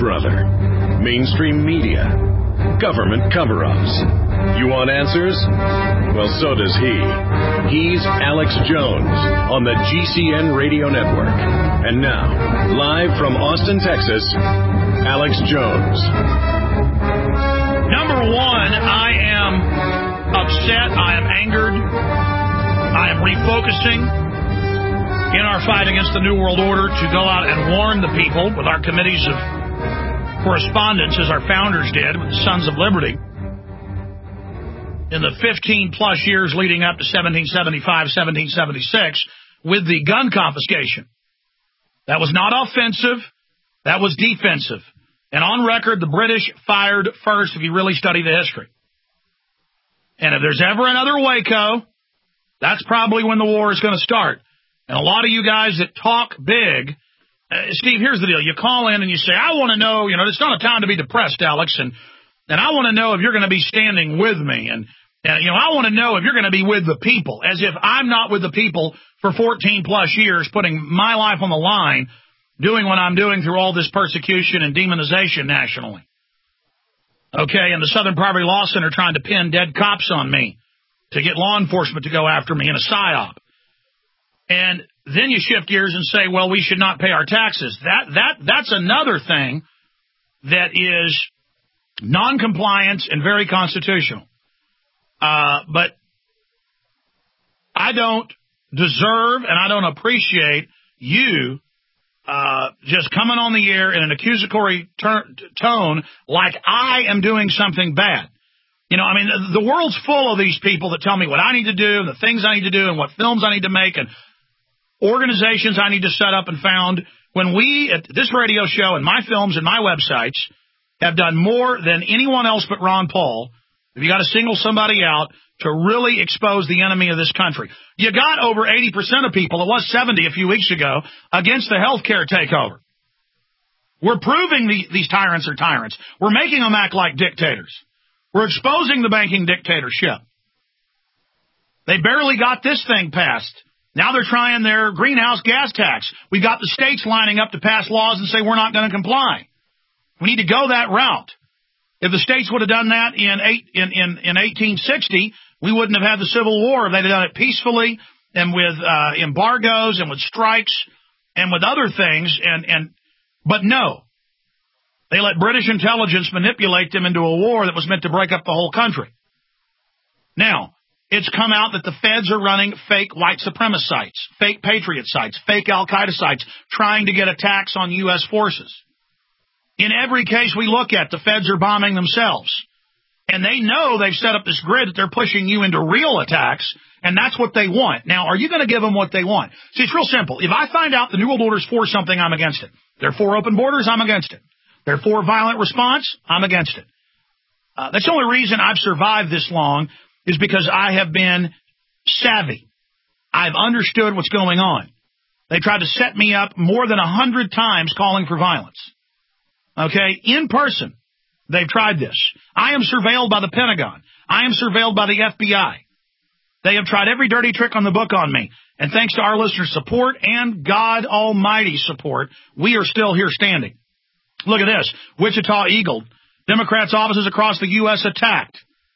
brother. Mainstream media. Government cover-ups. You want answers? Well, so does he. He's Alex Jones on the GCN Radio Network. And now, live from Austin, Texas, Alex Jones. Number one, I am upset. I am angered. I am refocusing in our fight against the New World Order to go out and warn the people with our committees of correspondence, as our founders did with the Sons of Liberty, in the 15-plus years leading up to 1775, 1776, with the gun confiscation. That was not offensive. That was defensive. And on record, the British fired first if you really study the history. And if there's ever another Waco, that's probably when the war is going to start. And a lot of you guys that talk big, Steve, here's the deal. You call in and you say, I want to know, it's not a time to be depressed, Alex, and I want to know if you're going to be standing with me, and I want to know if you're going to be with the people, as if I'm not with the people for 14-plus years, putting my life on the line, doing what I'm doing through all this persecution and demonization nationally. Okay, and the Southern Poverty Law Center trying to pin dead cops on me to get law enforcement to go after me in a psyop. And then you shift gears and say, well, we should not pay our taxes. That's another thing that is non-compliance and very constitutional. But I don't deserve and I don't appreciate you just coming on the air in an accusatory tone like I am doing something bad. The world's full of these people that tell me what I need to do and the things I need to do and what films I need to make and organizations I need to set up and found. When we, at this radio show and my films and my websites, have done more than anyone else but Ron Paul, if you got to single somebody out to really expose the enemy of this country. You got over 80% of people, it was 70 a few weeks ago, against the health care takeover. We're proving these tyrants are tyrants. We're making them act like dictators. We're exposing the banking dictatorship. They barely got this thing passed. Now they're trying their greenhouse gas tax. We've got the states lining up to pass laws and say we're not going to comply. We need to go that route. If the states would have done that in 1860, we wouldn't have had the Civil War. They'd have done it peacefully and with embargoes and with strikes and with other things. But no, they let British intelligence manipulate them into a war that was meant to break up the whole country. Now, it's come out that the feds are running fake white supremacist sites, fake patriot sites, fake al-Qaeda sites, trying to get attacks on U.S. forces. In every case we look at, the feds are bombing themselves. And they know they've set up this grid that they're pushing you into real attacks, and that's what they want. Now, are you going to give them what they want? See, it's real simple. If I find out the New World Order is for something, I'm against it. They're for open borders, I'm against it. They're for violent response, I'm against it. That's the only reason I've survived this long is because I have been savvy. I've understood what's going on. They tried to set me up more than 100 times calling for violence. Okay, in person, they've tried this. I am surveilled by the Pentagon. I am surveilled by the FBI. They have tried every dirty trick on the book on me. And thanks to our listeners' support and God Almighty's support, we are still here standing. Look at this. Wichita Eagle. Democrats' offices across the U.S. attacked.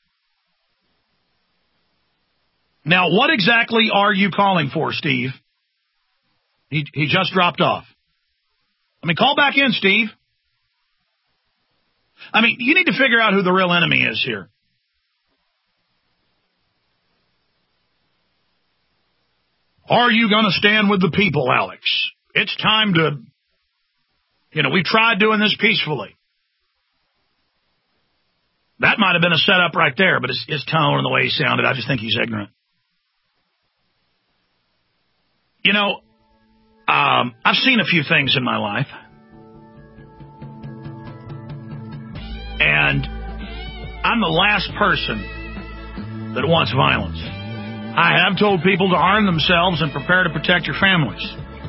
Now, what exactly are you calling for, Steve? He just dropped off. Call back in, Steve. You need to figure out who the real enemy is here. Are you going to stand with the people, Alex? It's time to, we tried doing this peacefully. That might have been a setup right there, but his tone and the way he sounded, I just think he's ignorant. I've seen a few things in my life. And I'm the last person that wants violence. I have told people to arm themselves and prepare to protect your families.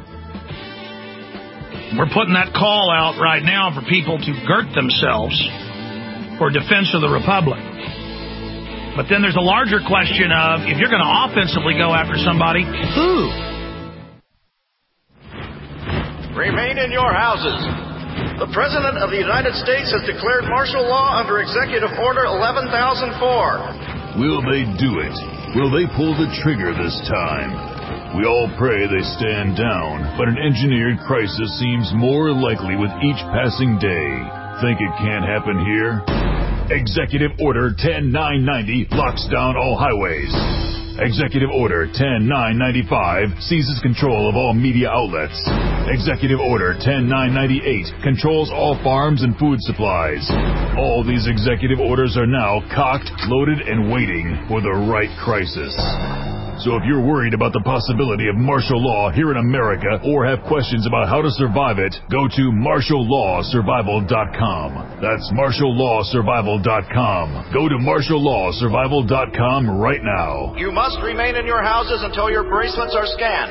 We're putting that call out right now for people to girt themselves for defense of the Republic. But then there's a larger question of, if you're going to offensively go after somebody, who? Remain in your houses. The President of the United States has declared martial law under Executive Order 11,004. Will they do it? Will they pull the trigger this time? We all pray they stand down, but an engineered crisis seems more likely with each passing day. Think it can't happen here? Executive Order 10990 locks down all highways. Executive Order 10995 seizes control of all media outlets. Executive Order 10998 controls all farms and food supplies. All these executive orders are now cocked, loaded, and waiting for the right crisis. So if you're worried about the possibility of martial law here in America or have questions about how to survive it, go to martiallawsurvival.com. That's martiallawsurvival.com. Go to martiallawsurvival.com right now. You must remain in your houses until your bracelets are scanned.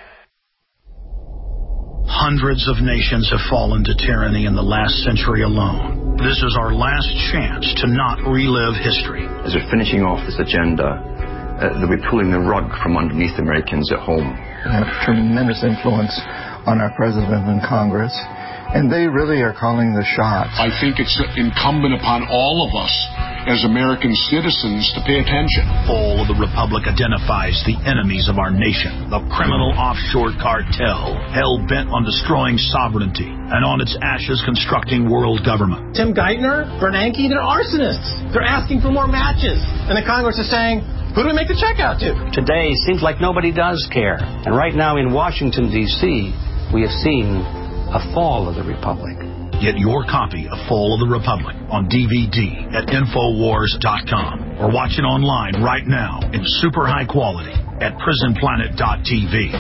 Hundreds of nations have fallen to tyranny in the last century alone. This is our last chance to not relive history. As we're finishing off this agenda, that we're pulling the rug from underneath Americans at home. We have tremendous influence on our president and Congress, and they really are calling the shots. I think it's incumbent upon all of us as American citizens to pay attention. Fall of the Republic identifies the enemies of our nation, the criminal offshore cartel, hell-bent on destroying sovereignty, and on its ashes constructing world government. Tim Geithner, Bernanke, they're arsonists. They're asking for more matches. And the Congress is saying, who do we make the check out to? Today seems like nobody does care. And right now in Washington, D.C., we have seen a fall of the Republic. Get your copy of Fall of the Republic on DVD at Infowars.com or watch it online right now in super high quality at PrisonPlanet.tv.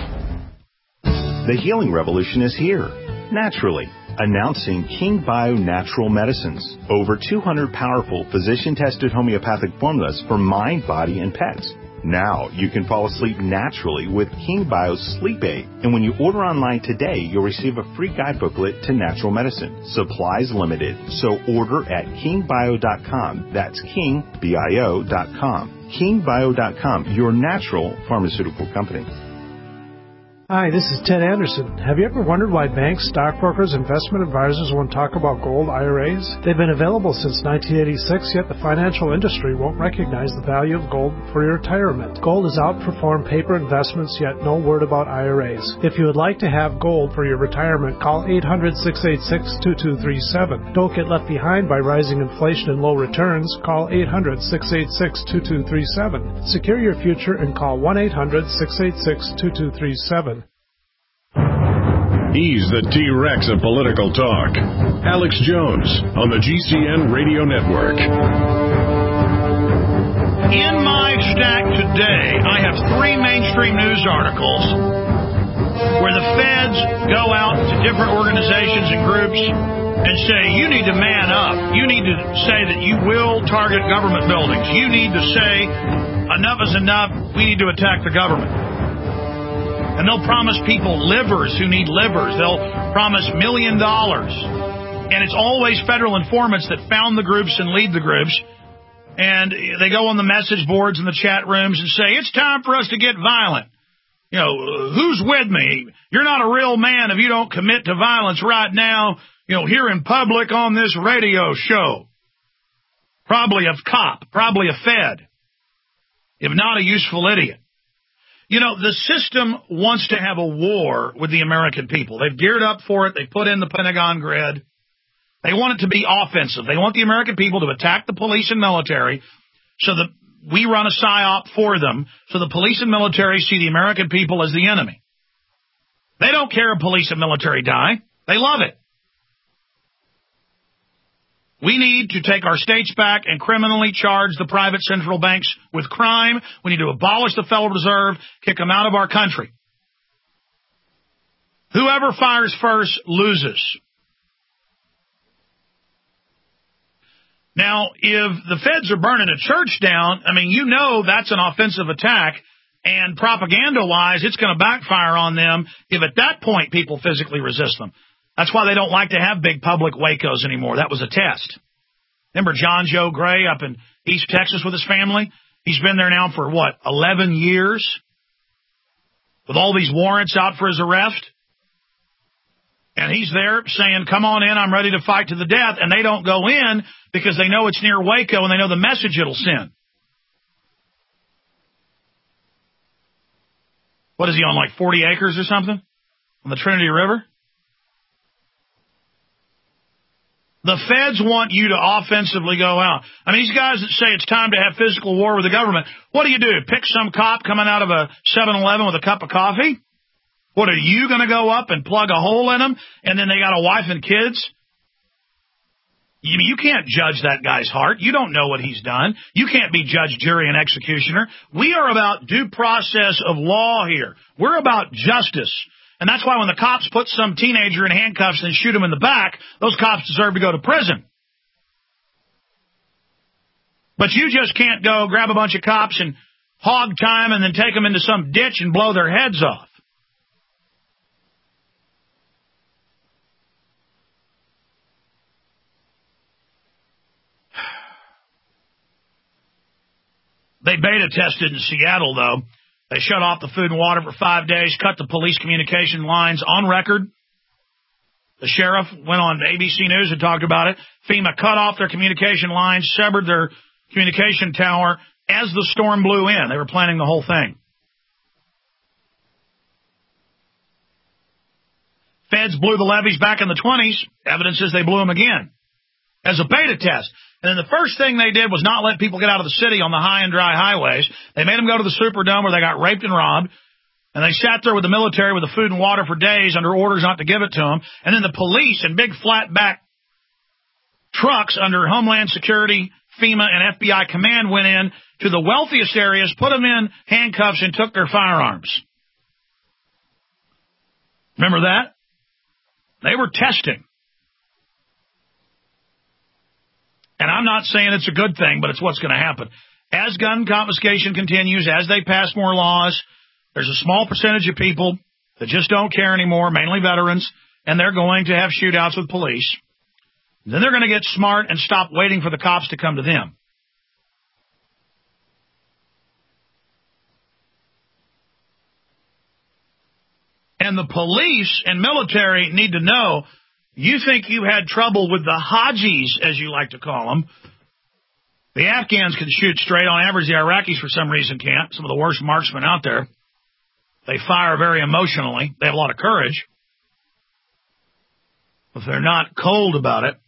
The healing revolution is here, naturally. Announcing King Bio Natural Medicines. Over 200 powerful physician-tested homeopathic formulas for mind, body, and pets. Now you can fall asleep naturally with King Bio's Sleep Aid. And when you order online today, you'll receive a free guide booklet to natural medicine. Supplies limited, so order at kingbio.com. That's kingbio.com. Kingbio.com, your natural pharmaceutical company. Hi, this is Ted Anderson. Have you ever wondered why banks, stockbrokers, investment advisors won't talk about gold IRAs? They've been available since 1986, yet the financial industry won't recognize the value of gold for your retirement. Gold has outperformed paper investments, yet no word about IRAs. If you would like to have gold for your retirement, call 800-686-2237. Don't get left behind by rising inflation and low returns. Call 800-686-2237. Secure your future and call 1-800-686-2237. He's the T-Rex of political talk. Alex Jones on the GCN Radio Network. In my stack today, I have 3 mainstream news articles where the feds go out to different organizations and groups and say, you need to man up. You need to say that you will target government buildings. You need to say, enough is enough. We need to attack the government. And they'll promise people livers who need livers. They'll promise $1 million. And it's always federal informants that found the groups and lead the groups. And they go on the message boards and the chat rooms and say, it's time for us to get violent. You know, who's with me? You're not a real man if you don't commit to violence right now, you know, here in public on this radio show. Probably a cop, probably a fed, if not a useful idiot. You know, the system wants to have a war with the American people. They've geared up for it. They put in the Pentagon grid. They want it to be offensive. They want the American people to attack the police and military so that we run a psyop for them, so the police and military see the American people as the enemy. They don't care if police and military die. They love it. We need to take our states back and criminally charge the private central banks with crime. We need to abolish the Federal Reserve, kick them out of our country. Whoever fires first loses. Now, if the feds are burning a church down, I mean, you know that's an offensive attack, and propaganda-wise, it's going to backfire on them if at that point people physically resist them. That's why they don't like to have big public Wacos anymore. That was a test. Remember John Joe Gray up in East Texas with his family? He's been there now for, 11 years? With all these warrants out for his arrest? And he's there saying, come on in, I'm ready to fight to the death. And they don't go in because they know it's near Waco and they know the message it'll send. What is he on, like 40 acres or something? On the Trinity River? The feds want you to offensively go out. I mean, these guys that say it's time to have physical war with the government, what do? Pick some cop coming out of a 7-Eleven with a cup of coffee? What, are you going to go up and plug a hole in them, and then they got a wife and kids? You can't judge that guy's heart. You don't know what he's done. You can't be judge, jury, and executioner. We are about due process of law here. We're about justice. And that's why when the cops put some teenager in handcuffs and shoot him in the back, those cops deserve to go to prison. But you just can't go grab a bunch of cops and hog time and then take them into some ditch and blow their heads off. They beta tested in Seattle, though. They shut off the food and water for 5 days, cut the police communication lines on record. The sheriff went on ABC News and talked about it. FEMA cut off their communication lines, severed their communication tower as the storm blew in. They were planning the whole thing. Feds blew the levees back in the 20s. Evidence says they blew them again as a beta test. And then the first thing they did was not let people get out of the city on the high and dry highways. They made them go to the Superdome where they got raped and robbed. And they sat there with the military with the food and water for days under orders not to give it to them. And then the police in big flat-back trucks under Homeland Security, FEMA, and FBI command went in to the wealthiest areas, put them in handcuffs, and took their firearms. Remember that? They were testing. And I'm not saying it's a good thing, but it's what's going to happen. As gun confiscation continues, as they pass more laws, there's a small percentage of people that just don't care anymore, mainly veterans, and they're going to have shootouts with police. Then they're going to get smart and stop waiting for the cops to come to them. And the police and military need to know, you think you had trouble with the Hajis, as you like to call them. The Afghans can shoot straight. On average, the Iraqis, for some reason, can't. Some of the worst marksmen out there. They fire very emotionally. They have a lot of courage. If they're not cold about it.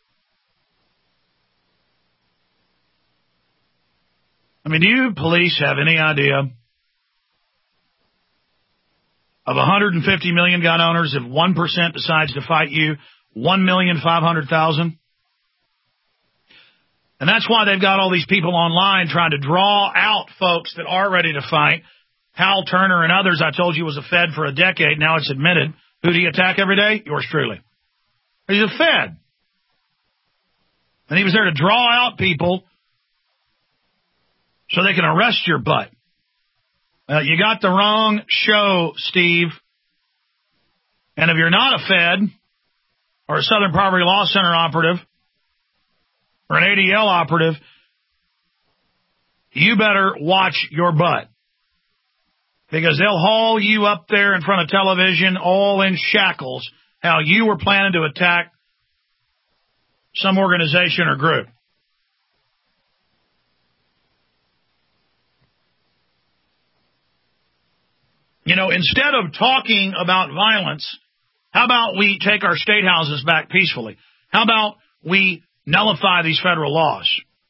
I mean, do you police have any idea of 150 million gun owners, if 1% decides to fight you, 1,500,000? And that's why they've got all these people online trying to draw out folks that are ready to fight. Hal Turner and others, I told you, was a Fed for a decade. Now it's admitted. Who do you attack every day? Yours truly. He's a Fed. And he was there to draw out people so they can arrest your butt. You got the wrong show, Steve. And if you're not a Fed or a Southern Poverty Law Center operative or an ADL operative, you better watch your butt. Because they'll haul you up there in front of television all in shackles how you were planning to attack some organization or group. You know, instead of talking about violence, how about we take our state houses back peacefully? How about we nullify these federal laws?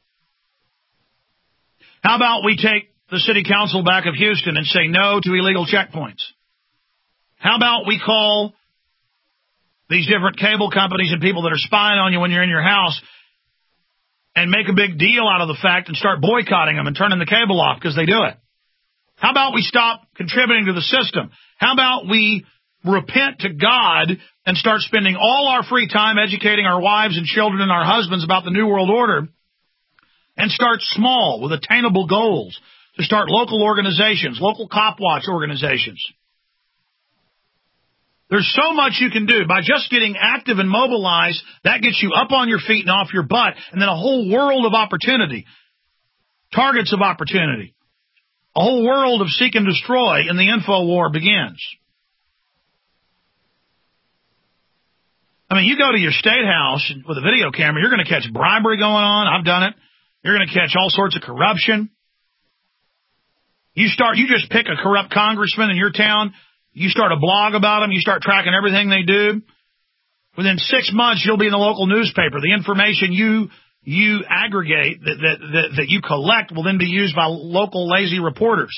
How about we take the city council back of Houston and say no to illegal checkpoints? How about we call these different cable companies and people that are spying on you when you're in your house and make a big deal out of the fact and start boycotting them and turning the cable off because they do it? How about we stop contributing to the system? How about we repent to God and start spending all our free time educating our wives and children and our husbands about the New World Order and start small with attainable goals to start local organizations, local cop watch organizations? There's so much you can do by just getting active and mobilized. That gets you up on your feet and off your butt, and then a whole world of opportunity, targets of opportunity. A whole world of seek and destroy in the info war begins. mean, you go to your state house with a video camera, you're going to catch bribery going on. I've done it. You're going to catch all sorts of corruption. You just pick a corrupt congressman in your town. You start a blog about them. You start tracking everything they do. Within 6 months, you'll be in the local newspaper. The information you aggregate, that you collect, will then be used by local lazy reporters.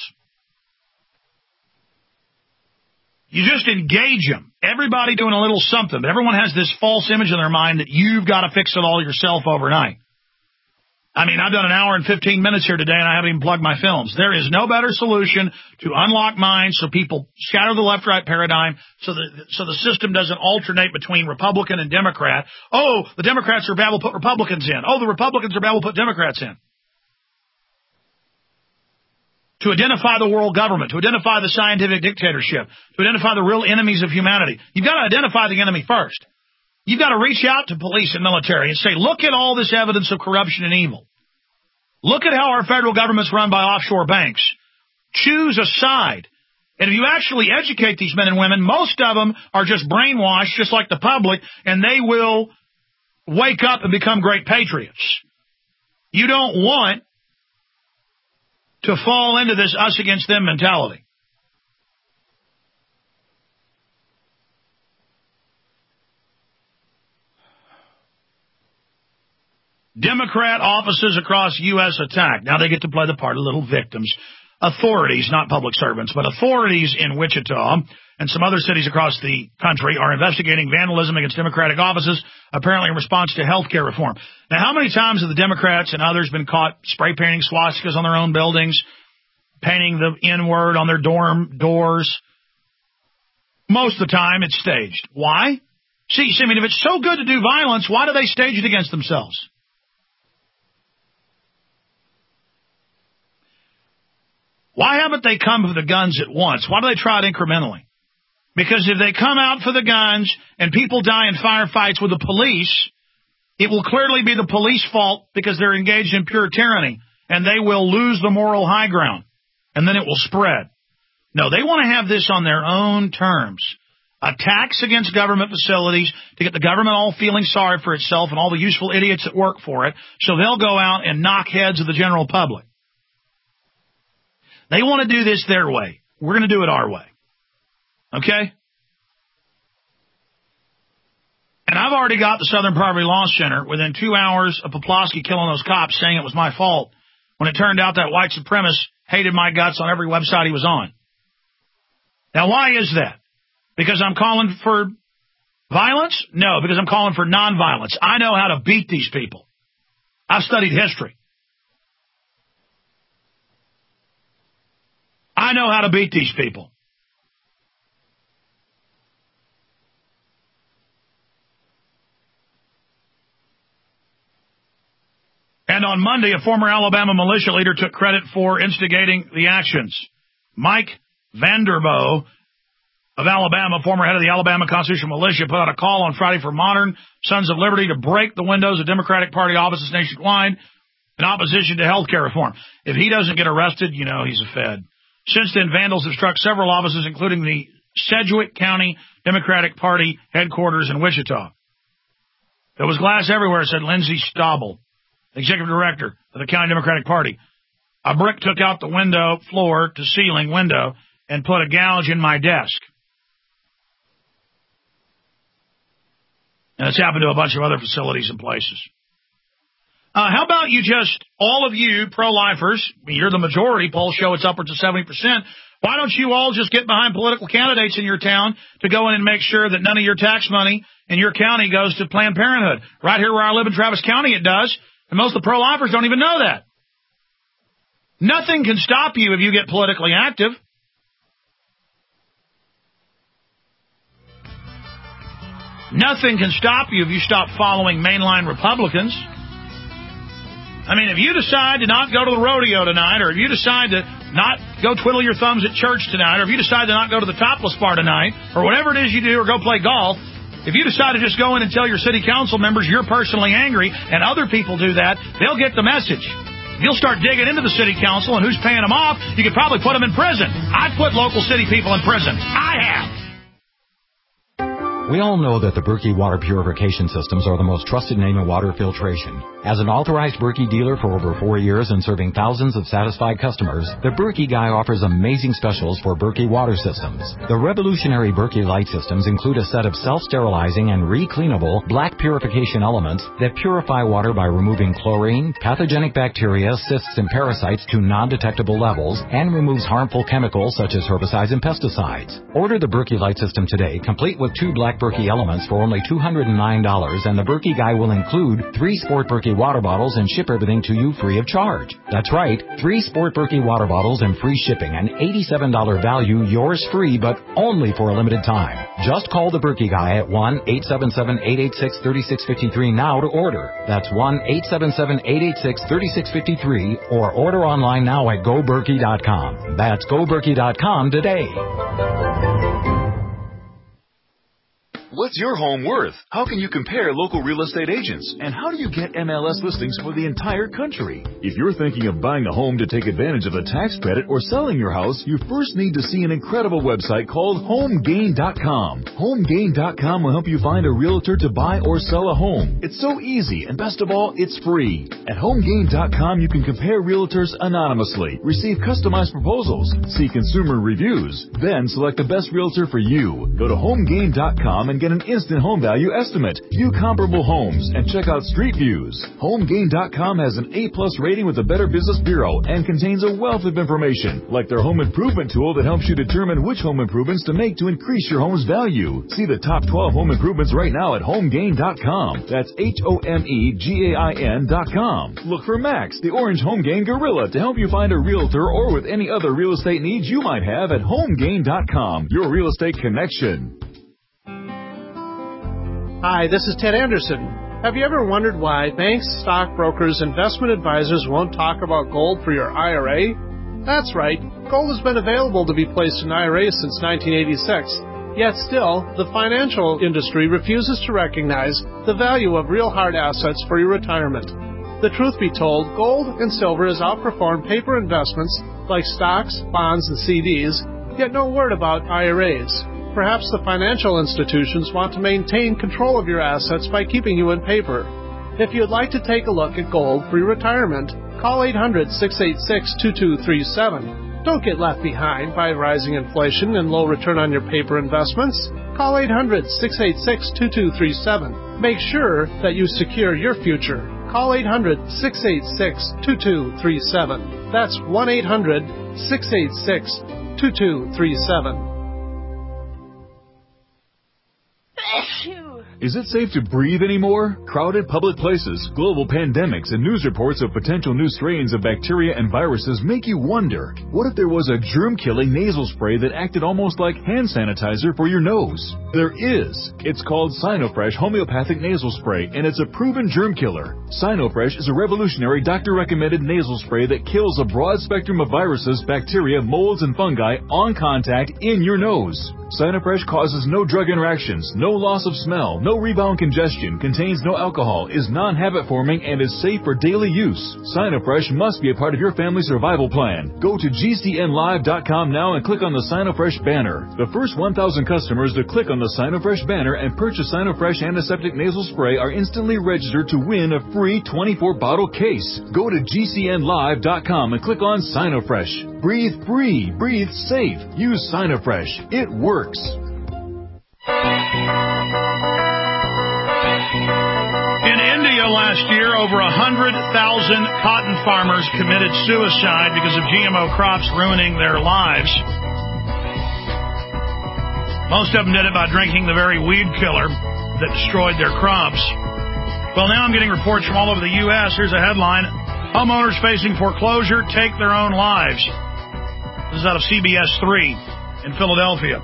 You just engage them. Everybody doing a little something, but everyone has this false image in their mind that you've got to fix it all yourself overnight. I mean, I've done an hour and 15 minutes here today, and I haven't even plugged my films. There is no better solution to unlock minds so people scatter the left-right paradigm so the system doesn't alternate between Republican and Democrat. Oh, the Democrats are bad, we'll put Republicans in. Oh, the Republicans are bad, we'll put Democrats in. To identify the world government, to identify the scientific dictatorship, to identify the real enemies of humanity. You've got to identify the enemy first. You've got to reach out to police and military and say, look at all this evidence of corruption and evil. Look at how our federal government's run by offshore banks. Choose a side. And if you actually educate these men and women, most of them are just brainwashed, just like the public, and they will wake up and become great patriots. You don't want to fall into this us against them mentality. Democrat offices across U.S. attack. Now they get to play the part of little victims. Authorities, not public servants, but authorities in Wichita and some other cities across the country are investigating vandalism against Democratic offices, apparently in response to health care reform. Now, how many times have the Democrats and others been caught spray painting swastikas on their own buildings, painting the N-word on their dorm doors? Most of the time, it's staged. Why? See, I mean, if it's so good to do violence, why do they stage it against themselves? Why haven't they come for the guns at once? Why do they try it incrementally? Because if they come out for the guns and people die in firefights with the police, it will clearly be the police fault because they're engaged in pure tyranny, and they will lose the moral high ground, and then it will spread. No, they want to have this on their own terms. Attacks against government facilities to get the government all feeling sorry for itself and all the useful idiots that work for it, so they'll go out and knock heads of the general public. They want to do this their way. We're going to do it our way. Okay? And I've already got the Southern Poverty Law Center within 2 hours of Poplawski killing those cops saying it was my fault when it turned out that white supremacist hated my guts on every website he was on. Now, why is that? Because I'm calling for violence? No, because I'm calling for nonviolence. I know how to beat these people. I've studied history. I know how to beat these people. And on Monday, a former Alabama militia leader took credit for instigating the actions. Mike Vanderboe of Alabama, former head of the Alabama Constitutional Militia, put out a call on Friday for modern Sons of Liberty to break the windows of Democratic Party offices nationwide in opposition to health care reform. If he doesn't get arrested, you know he's a Fed. Since then, vandals have struck several offices, including the Sedgwick County Democratic Party headquarters in Wichita. There was glass everywhere, said Lindsay Staubel, executive director of the County Democratic Party. A brick took out the window, floor to ceiling window, and put a gouge in my desk. And it's happened to a bunch of other facilities and places. How about you just, all of you pro-lifers, you're the majority, polls show it's upwards of 70%, why don't you all just get behind political candidates in your town to go in and make sure that none of your tax money in your county goes to Planned Parenthood? Right here where I live in Travis County it does, and most of the pro-lifers don't even know that. Nothing can stop you if you get politically active. Nothing can stop you if you stop following mainline Republicans. I mean, if you decide to not go to the rodeo tonight, or if you decide to not go twiddle your thumbs at church tonight, or if you decide to not go to the topless bar tonight, or whatever it is you do, or go play golf, if you decide to just go in and tell your city council members you're personally angry, and other people do that, they'll get the message. You'll start digging into the city council and who's paying them off. You could probably put them in prison. I've put local city people in prison. I have. We all know that the Berkey water purification systems are the most trusted name in water filtration. As an authorized Berkey dealer for over 4 years and serving thousands of satisfied customers, the Berkey Guy offers amazing specials for Berkey water systems. The revolutionary Berkey Light systems include a set of self-sterilizing and re-cleanable black purification elements that purify water by removing chlorine, pathogenic bacteria, cysts, and parasites to non-detectable levels, and removes harmful chemicals such as herbicides and pesticides. Order the Berkey Light system today, complete with 2 black Berkey elements for only $209, and the Berkey Guy will include 3 Sport Berkey water bottles and ship everything to you free of charge. That's right, 3 Sport Berkey water bottles and free shipping, an $87 value, yours free, but only for a limited time. Just call the Berkey Guy at 1-877-886-3653 now to order. That's 1-877-886-3653, or order online now at GoBerkey.com. That's GoBerkey.com today. What's your home worth? How can you compare local real estate agents? And how do you get MLS listings for the entire country? If you're thinking of buying a home to take advantage of a tax credit or selling your house, you first need to see an incredible website called HomeGain.com. HomeGain.com will help you find a realtor to buy or sell a home. It's so easy, and best of all, it's free. At HomeGain.com, you can compare realtors anonymously, receive customized proposals, see consumer reviews, then select the best realtor for you. Go to HomeGain.com and get an instant home value estimate, view comparable homes, and check out street views. HomeGain.com has an A+ rating with the Better Business Bureau and contains a wealth of information, like their home improvement tool that helps you determine which home improvements to make to increase your home's value. See the top 12 home improvements right now at HomeGain.com. That's HomeGain.com. Look for Max, the orange HomeGain gorilla, to help you find a realtor or with any other real estate needs you might have at HomeGain.com, your real estate connection. Hi, this is Ted Anderson. Have you ever wondered why banks, stockbrokers, investment advisors won't talk about gold for your IRA? That's right. Gold has been available to be placed in IRAs since 1986. Yet still, the financial industry refuses to recognize the value of real hard assets for your retirement. The truth be told, gold and silver has outperformed paper investments like stocks, bonds, and CDs, yet no word about IRAs. Perhaps the financial institutions want to maintain control of your assets by keeping you in paper. If you'd like to take a look at gold for your retirement, call 800-686-2237. Don't get left behind by rising inflation and low return on your paper investments. Call 800-686-2237. Make sure that you secure your future. Call 800-686-2237. That's 1-800-686-2237. Is it safe to breathe anymore? Crowded public places, global pandemics, and news reports of potential new strains of bacteria and viruses make you wonder, what if there was a germ-killing nasal spray that acted almost like hand sanitizer for your nose? There is. It's called Sinofresh Homeopathic Nasal Spray, and it's a proven germ killer. Sinofresh is a revolutionary doctor-recommended nasal spray that kills a broad spectrum of viruses, bacteria, molds, and fungi on contact in your nose. Sinofresh causes no drug interactions, no loss of smell, no rebound congestion, contains no alcohol, is non-habit forming, and is safe for daily use. Sinofresh must be a part of your family survival plan. Go to GCNlive.com now and click on the Sinofresh banner. The first 1,000 customers to click on the Sinofresh banner and purchase Sinofresh Antiseptic Nasal Spray are instantly registered to win a free 24-bottle case. Go to GCNlive.com and click on Sinofresh. Breathe free, breathe safe. Use Sinofresh. It works. In India last year, over 100,000 cotton farmers committed suicide because of GMO crops ruining their lives. Most of them did it by drinking the very weed killer that destroyed their crops. Well, now I'm getting reports from all over the U.S. Here's a headline. Homeowners facing foreclosure take their own lives. This is out of CBS 3 in Philadelphia.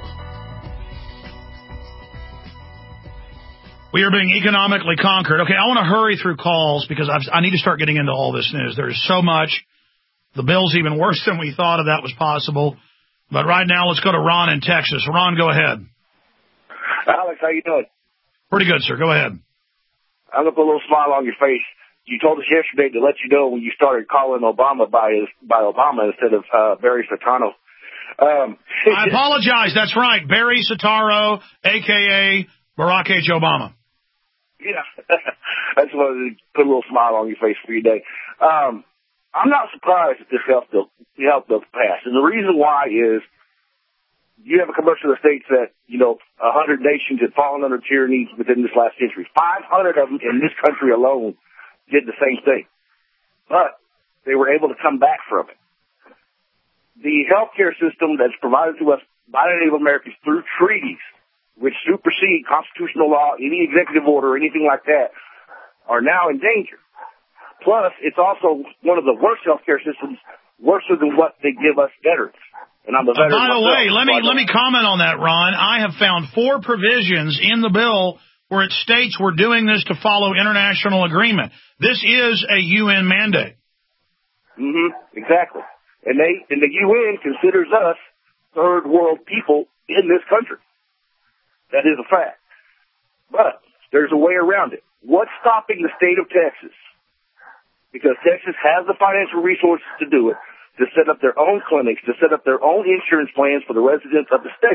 We are being economically conquered. Okay, I want to hurry through calls because I need to start getting into all this news. There's so much. The bill's even worse than we thought of that was possible. But right now, let's go to Ron in Texas. Ron, go ahead. Alex, how you doing? Pretty good, sir. Go ahead. I'm going to put a little smile on your face. You told us yesterday to let you know when you started calling Obama by Obama instead of Barry Soetoro. I apologize. That's right. Barry Soetoro, a.k.a. Barack H. Obama. Yeah. I just wanted to put a little smile on your face for your day. I'm not surprised that this helped us pass. And the reason why is you have a commercial that states that, 100 nations had fallen under tyranny within this last century. 500 of them in this country alone did the same thing. But they were able to come back from it. The healthcare system that's provided to us by the Native Americans through treaties, which supersede constitutional law, any executive order, anything like that, are now in danger. Plus, it's also one of the worst healthcare systems, worse than what they give us veterans. And I'm a veteran by the way, myself, let me comment on that, Ron. I have found 4 provisions in the bill where it states we're doing this to follow international agreement. This is a UN mandate. Exactly. And the UN considers us third world people in this country. That is a fact. But there's a way around it. What's stopping the state of Texas? Because Texas has the financial resources to do it, to set up their own clinics, to set up their own insurance plans for the residents of the state.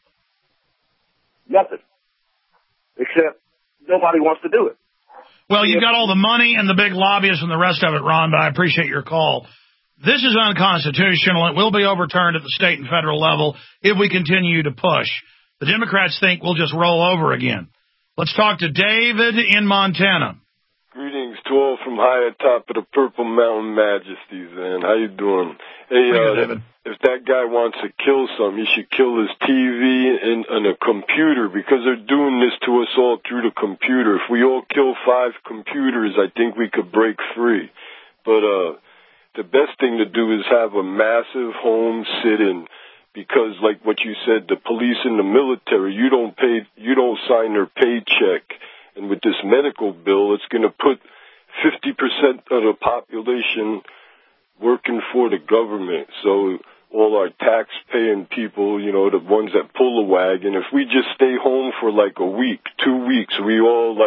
Nothing. Except nobody wants to do it. Well, you've got all the money and the big lobbyists and the rest of it, Ron, but I appreciate your call. This is unconstitutional. It will be overturned at the state and federal level if we continue to push. The Democrats think we'll just roll over again. Let's talk to David in Montana. Greetings to all from high atop of the Purple Mountain Majesties, man. How you doing? Hey, David. If that guy wants to kill something, he should kill his TV and a computer, because they're doing this to us all through the computer. If we all kill 5 computers, I think we could break free. But the best thing to do is have a massive home sit-in, because like what you said, the police and the military, you don't sign their paycheck. And with this medical bill, it's going to put 50% of the population working for the government. So all our tax-paying people, the ones that pull the wagon, if we just stay home for like a week, 2 weeks, we all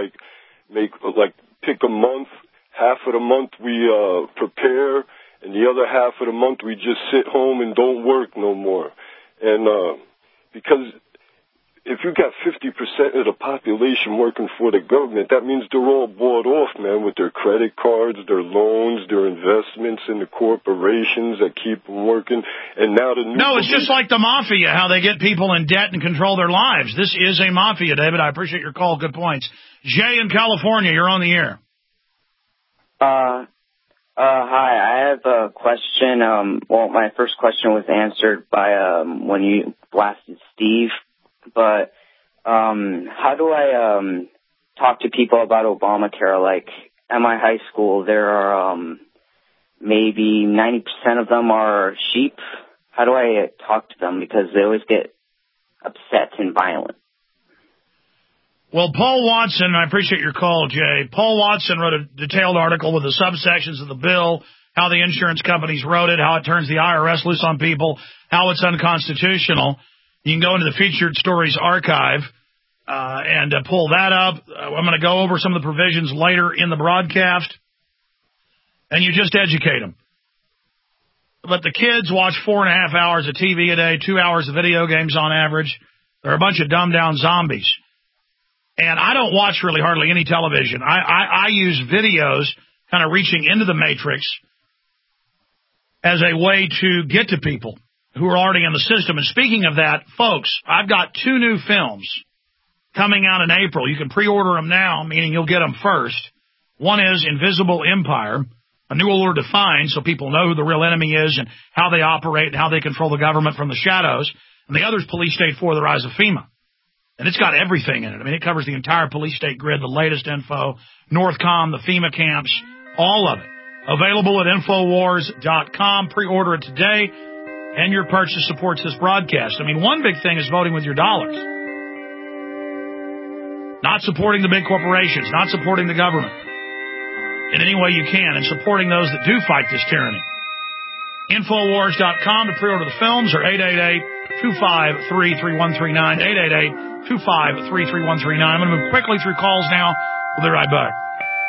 pick a month, half of the month we prepare, and the other half of the month we just sit home and don't work no more. And because if you got 50% of the population working for the government, that means they're all bought off, man, with their credit cards, their loans, their investments in the corporations that keep them working. And now it's just like the mafia, how they get people in debt and control their lives. This is a mafia, David. I appreciate your call. Good points. Jay in California, you're on the air. Hi, I have a question. My first question was answered by when you blasted Steve. But how do I talk to people about Obamacare? Like, at my high school, there are maybe 90% of them are sheep. How do I talk to them? Because they always get upset and violent. Well, Paul Watson, I appreciate your call, Jay. Paul Watson wrote a detailed article with the subsections of the bill, how the insurance companies wrote it, how it turns the IRS loose on people, how it's unconstitutional. You can go into the Featured Stories archive and pull that up. I'm going to go over some of the provisions later in the broadcast, and you just educate them. Let the kids watch 4.5 hours of TV a day, 2 hours of video games on average. They're a bunch of dumbed-down zombies. And I don't watch really hardly any television. I use videos kind of reaching into the matrix as a way to get to people who are already in the system. And speaking of that, folks, I've got 2 new films coming out in April. You can pre-order them now, meaning you'll get them first. One is Invisible Empire, A New Order Defined, so people know who the real enemy is and how they operate and how they control the government from the shadows. And the other is Police State 4, The Rise of FEMA. And it's got everything in it. I mean, it covers the entire police state grid, the latest info, Northcom, the FEMA camps, all of it. Available at Infowars.com. Pre-order it today, and your purchase supports this broadcast. I mean, one big thing is voting with your dollars. Not supporting the big corporations, not supporting the government in any way you can, and supporting those that do fight this tyranny. Infowars.com to pre-order the films, or 888-253-3139, 888-253-3139. I'm going to move quickly through calls now. We'll be right back.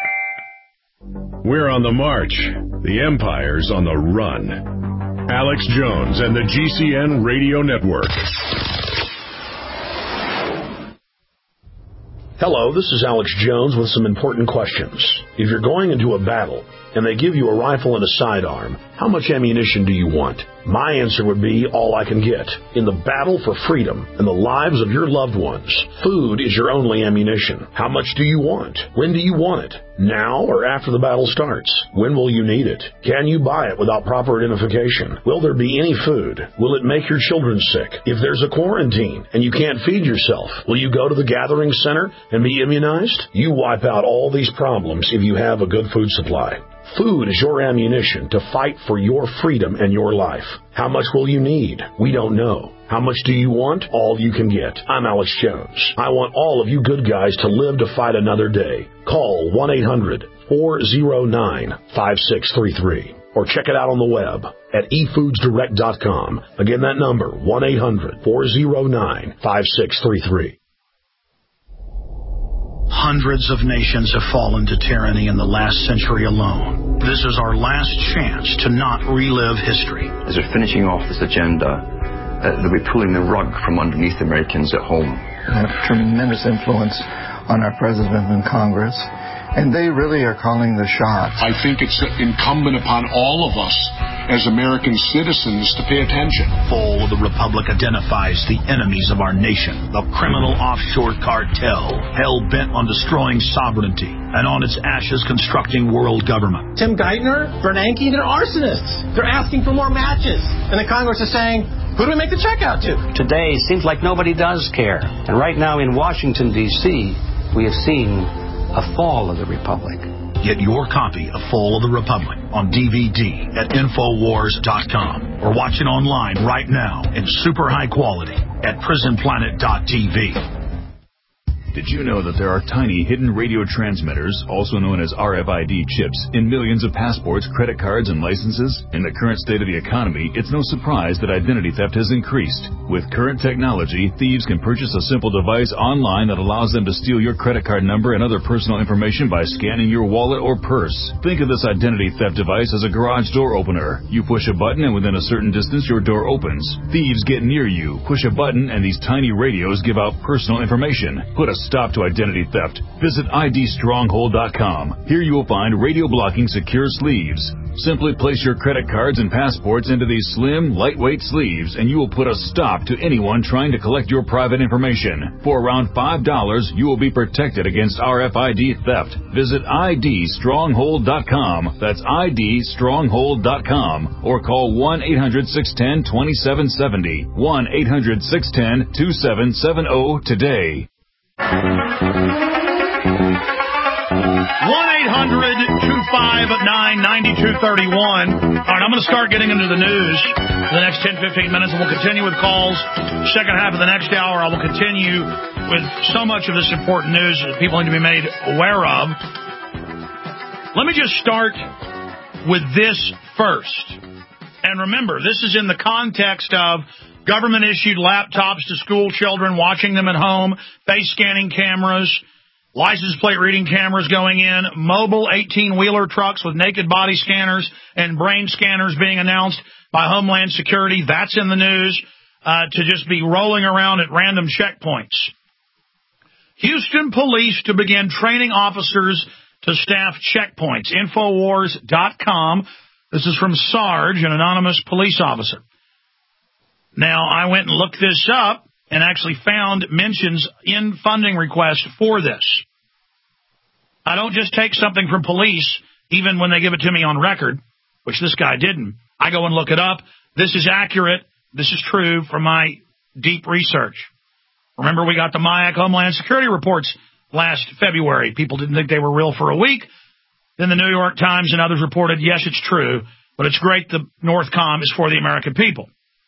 We're on the march. The Empire's on the run. Alex Jones and the GCN Radio Network. Hello, this is Alex Jones with some important questions. If you're going into a battle and they give you a rifle and a sidearm, how much ammunition do you want? My answer would be all I can get. In the battle for freedom and the lives of your loved ones, food is your only ammunition. How much do you want? When do you want it? Now or after the battle starts? When will you need it? Can you buy it without proper identification? Will there be any food? Will it make your children sick? If there's a quarantine and you can't feed yourself, will you go to the gathering center and be immunized? You wipe out all these problems if you have a good food supply. Food is your ammunition to fight for your freedom and your life. How much will you need? We don't know. How much do you want? All you can get. I'm Alex Jones. I want all of you good guys to live to fight another day. Call 1-800-409-5633 or check it out on the web at efoodsdirect.com. Again, that number, 1-800-409-5633. Hundreds of nations have fallen to tyranny in the last century alone. This is our last chance to not relive history. As we're finishing off this agenda, they'll be pulling the rug from underneath Americans at home. They have tremendous influence on our president and Congress, and they really are calling the shots. I think it's incumbent upon all of us as American citizens to pay attention. Fall of the Republic identifies the enemies of our nation, the criminal offshore cartel, hell-bent on destroying sovereignty, and on its ashes constructing world government. Tim Geithner, Bernanke, they're arsonists. They're asking for more matches. And the Congress is saying, who do we make the check out to? Today seems like nobody does care. And right now in Washington, D.C., we have seen a fall of the Republic. Get your copy of Fall of the Republic on DVD at Infowars.com or watch it online right now in super high quality at PrisonPlanet.tv. Did you know that there are tiny hidden radio transmitters, also known as RFID chips, in millions of passports, credit cards, and licenses? In the current state of the economy, it's no surprise that identity theft has increased. With current technology, thieves can purchase a simple device online that allows them to steal your credit card number and other personal information by scanning your wallet or purse. Think of this identity theft device as a garage door opener. You push a button and within a certain distance your door opens. Thieves get near you, push a button, and these tiny radios give out personal information. Put a stop to identity theft. Visit idstronghold.com. Here you will find radio blocking secure sleeves. Simply place your credit cards and passports into these slim, lightweight sleeves, and you will put a stop to anyone trying to collect your private information. For around $5, you will be protected against RFID theft. Visit idstronghold.com. That's idstronghold.com. Or call 1-800-610-2770. 1-800-610-2770 today. 1-800-259-9231. All right, I'm going to start getting into the news for the next 10-15 minutes, and we'll continue with calls. Second half of the next hour, I will continue with so much of this important news that people need to be made aware of. Let me just start with this first. And remember, this is in the context of government-issued laptops to school children, watching them at home, face-scanning cameras, license plate reading cameras going in, mobile 18-wheeler trucks with naked body scanners and brain scanners being announced by Homeland Security. That's in the news to just be rolling around at random checkpoints. Houston police to begin training officers to staff checkpoints. Infowars.com. This is from Sarge, an anonymous police officer. Now, I went and looked this up and actually found mentions in funding requests for this. I don't just take something from police, even when they give it to me on record, which this guy didn't. I go and look it up. This is accurate. This is true from my deep research. Remember, we got the MIAC Homeland Security reports last February. People didn't think they were real for a week. Then the New York Times and others reported, yes, it's true, but it's great the Northcom is for the American people.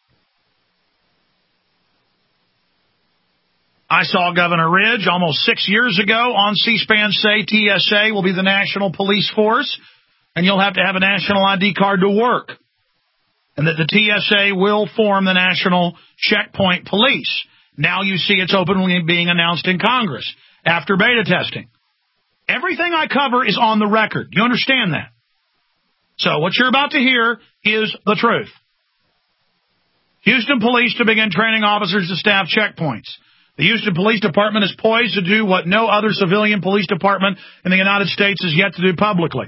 I saw Governor Ridge almost 6 years ago on C-SPAN say TSA will be the national police force, and you'll have to have a national ID card to work, and that the TSA will form the National Checkpoint Police. Now you see it's openly being announced in Congress after beta testing. Everything I cover is on the record. You understand that? So what you're about to hear is the truth. Houston police to begin training officers to staff checkpoints. The Houston Police Department is poised to do what no other civilian police department in the United States has yet to do publicly.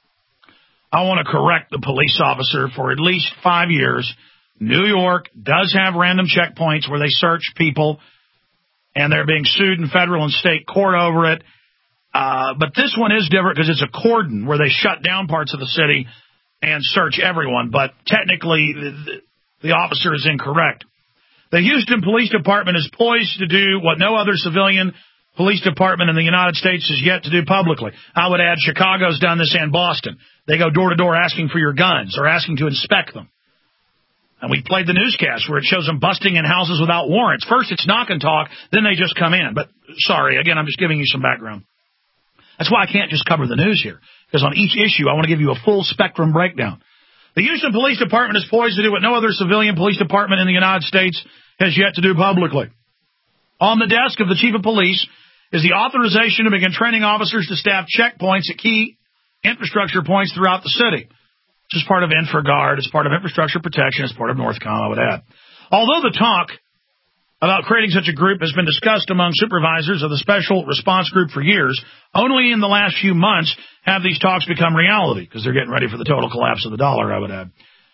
I want to correct the police officer. For at least 5 years, New York does have random checkpoints where they search people, and they're being sued in federal and state court over it. But this one is different because it's a cordon where they shut down parts of the city and search everyone. But technically, the officer is incorrect. The Houston Police Department is poised to do what no other civilian police department in the United States has yet to do publicly. I would add Chicago's done this and Boston. They go door to door asking for your guns or asking to inspect them. And we played the newscast where it shows them busting in houses without warrants. First it's knock and talk, then they just come in. But sorry, again, I'm just giving you some background. That's why I can't just cover the news here, because on each issue I want to give you a full spectrum breakdown. The Houston Police Department is poised to do what no other civilian police department in the United States has yet to do publicly. On the desk of the Chief of Police is the authorization to begin training officers to staff checkpoints at key infrastructure points throughout the city. This is part of InfraGuard. It's part of infrastructure protection. It's part of Northcom, I would add. Although the talk about creating such a group has been discussed among supervisors of the Special Response Group for years, only in the last few months have these talks become reality, because they're getting ready for the total collapse of the dollar, I would add.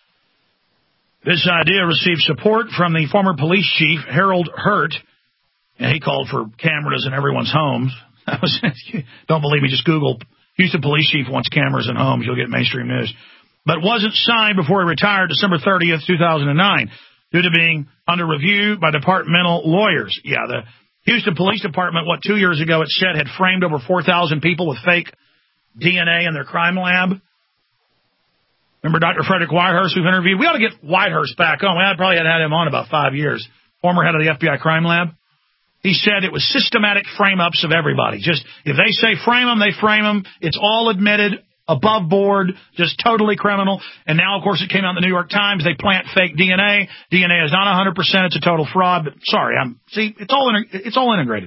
This idea received support from the former police chief, Harold Hurt, and he called for cameras in everyone's homes. Don't believe me, just Google Houston police chief wants cameras in homes. You'll get mainstream news. But wasn't signed before he retired December 30th, 2009, due to being under review by departmental lawyers. Yeah, the Houston Police Department, 2 years ago, it said had framed over 4,000 people with fake DNA in their crime lab. Remember Dr. Frederick Whitehurst we've interviewed? We ought to get Whitehurst back on. We probably had him on about 5 years. Former head of the FBI crime lab. He said it was systematic frame-ups of everybody. Just, if they say frame them, they frame them. It's all admitted, above board, just totally criminal. And now, of course, it came out in the New York Times. They plant fake DNA. DNA is not 100%. It's a total fraud. But sorry, it's all integrated.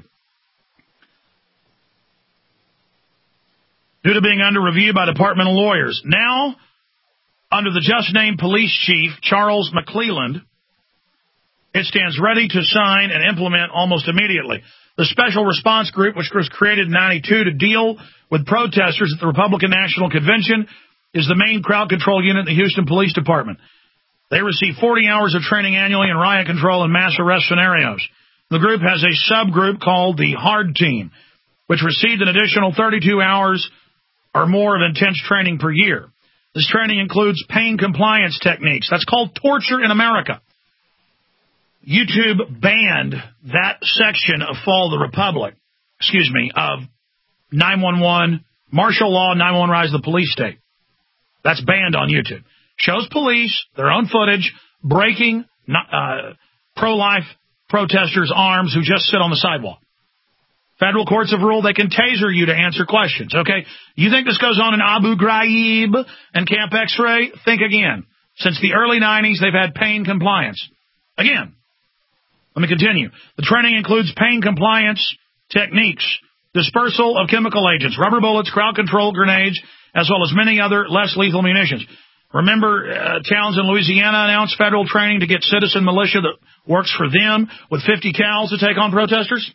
Due to being under review by departmental lawyers. Now, under the just-named police chief, Charles McClelland, it stands ready to sign and implement almost immediately. The Special Response Group, which was created in 1992 to deal with protesters at the Republican National Convention, is the main crowd control unit in the Houston Police Department. They receive 40 hours of training annually in riot control and mass arrest scenarios. The group has a subgroup called the HARD Team, which received an additional 32 hours or more of intense training per year. This training includes pain compliance techniques. That's called torture in America. YouTube banned that section of Fall of the Republic, of 911, martial law, 911 Rise of the Police State. That's banned on YouTube. Shows police, their own footage, breaking pro-life protesters' arms who just sit on the sidewalk. Federal courts have ruled they can taser you to answer questions, okay? You think this goes on in Abu Ghraib and Camp X-Ray? Think again. Since the early 90s, they've had pain compliance. Again. Let me continue. The training includes pain compliance techniques, dispersal of chemical agents, rubber bullets, crowd control grenades, as well as many other less lethal munitions. Remember, towns in Louisiana announced federal training to get citizen militia that works for them with 50 cals to take on protesters?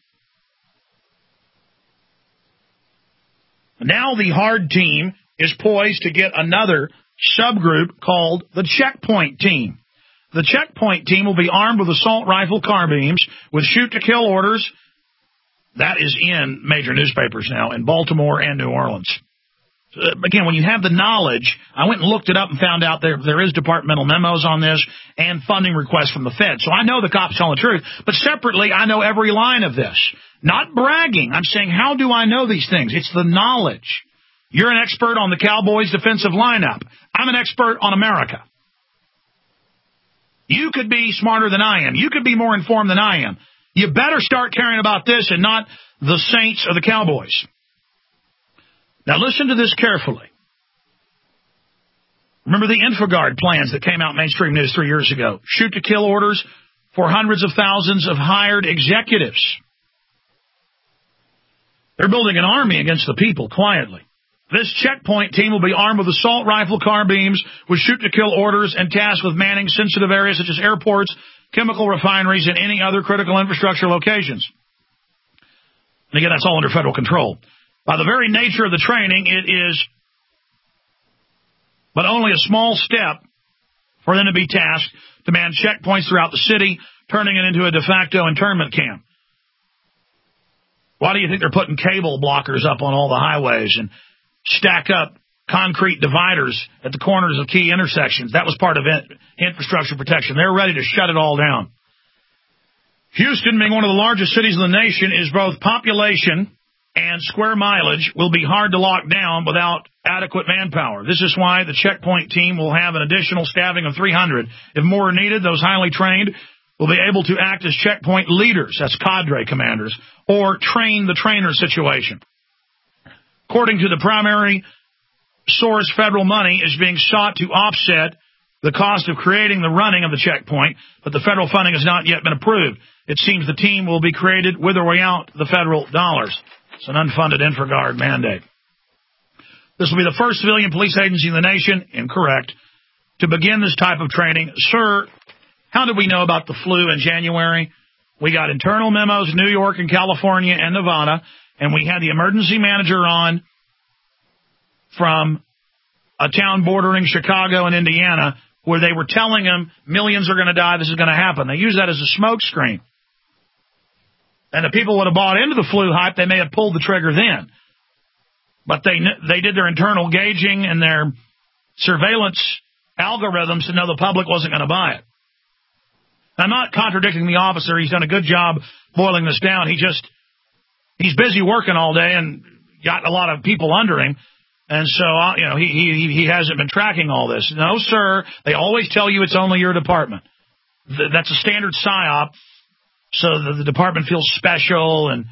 Now the HARD Team is poised to get another subgroup called the Checkpoint Team. The Checkpoint Team will be armed with assault rifle carbines with shoot-to-kill orders. That is in major newspapers now in Baltimore and New Orleans. Again, when you have the knowledge, I went and looked it up and found out there is departmental memos on this and funding requests from the Fed. So I know the cops telling the truth. But separately, I know every line of this. Not bragging. I'm saying, how do I know these things? It's the knowledge. You're an expert on the Cowboys' defensive lineup. I'm an expert on America. You could be smarter than I am. You could be more informed than I am. You better start caring about this and not the Saints or the Cowboys. Now listen to this carefully. Remember the InfraGuard plans that came out mainstream news 3 years ago? Shoot-to-kill orders for hundreds of thousands of hired executives. They're building an army against the people quietly. This Checkpoint Team will be armed with assault rifle carbines with shoot-to-kill orders and tasked with manning sensitive areas such as airports, chemical refineries, and any other critical infrastructure locations. And again, that's all under federal control. By the very nature of the training, it is but only a small step for them to be tasked to man checkpoints throughout the city, turning it into a de facto internment camp. Why do you think they're putting cable blockers up on all the highways and stack up concrete dividers at the corners of key intersections? That was part of infrastructure protection. They're ready to shut it all down. Houston, being one of the largest cities in the nation, is both population and square mileage will be hard to lock down without adequate manpower. This is why the checkpoint team will have an additional staffing of 300. If more are needed, those highly trained will be able to act as checkpoint leaders, that's cadre commanders, or train the trainer situation. According to the primary source, federal money is being sought to offset the cost of creating the running of the checkpoint, but the federal funding has not yet been approved. It seems the team will be created with or without the federal dollars. It's an unfunded InfraGard mandate. This will be the first civilian police agency in the nation, incorrect, to begin this type of training. Sir, how did we know about the flu in January? We got internal memos, New York and California and Nevada, and we had the emergency manager on from a town bordering Chicago and Indiana where they were telling him millions are going to die, this is going to happen. They use that as a smokescreen. And if people would have bought into the flu hype, they may have pulled the trigger then. But they did their internal gauging and their surveillance algorithms to know the public wasn't going to buy it. I'm not contradicting the officer. He's done a good job boiling this down. He's busy working all day and got a lot of people under him. And so, he hasn't been tracking all this. No, sir. They always tell you it's only your department. That's a standard PSYOP. So the department feels special, and